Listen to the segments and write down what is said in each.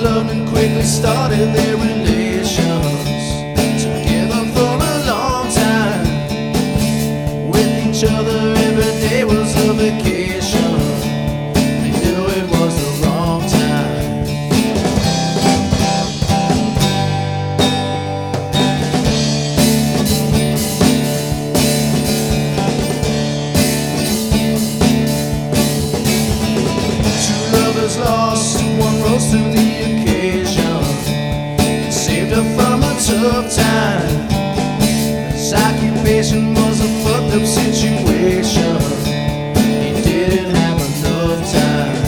loved and quickly started their relations. Together for a long time, with each other every day was a vacation. They knew it was the wrong time. Two lovers lost, one rose to the occasion and saved her from a tough time. His occupation was a fucked up situation. He didn't have enough time.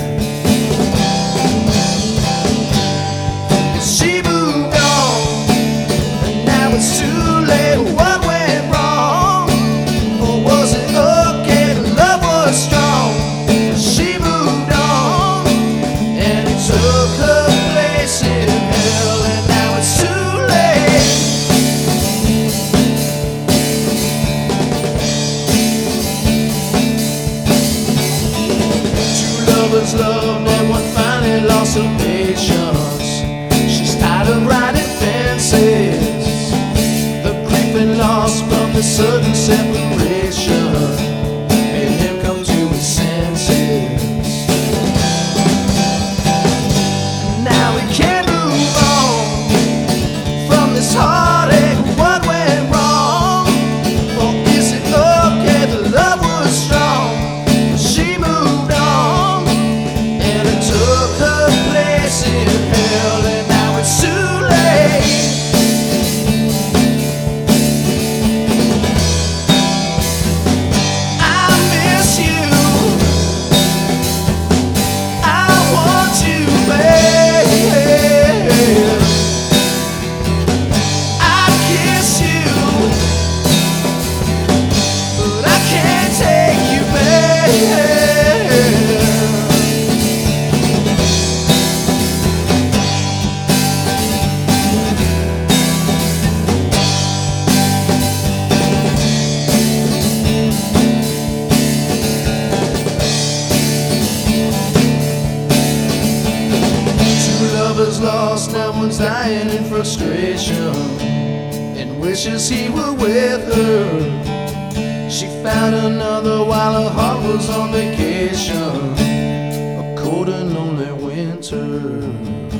And she moved on, and now it's too late. What went wrong? Or was it okay? The love was strong. She moved on, and it took her place in hell, and now it's too late. Two lovers loved, and one finally lost her patience. She's tired of riding fences, the grief and loss from the sudden separation made him come to his senses. Now we can't move on from this heartache. What went wrong? Or is it okay? The love was strong. She moved on, and it took her place in hell, and now it's too late. I miss you, I want you, babe. I kiss you, but I can't take you, babe. Two lovers lost, now one's dying in frustration and wishes he were with her. She found another while her heart was on vacation, a cold and lonely winter.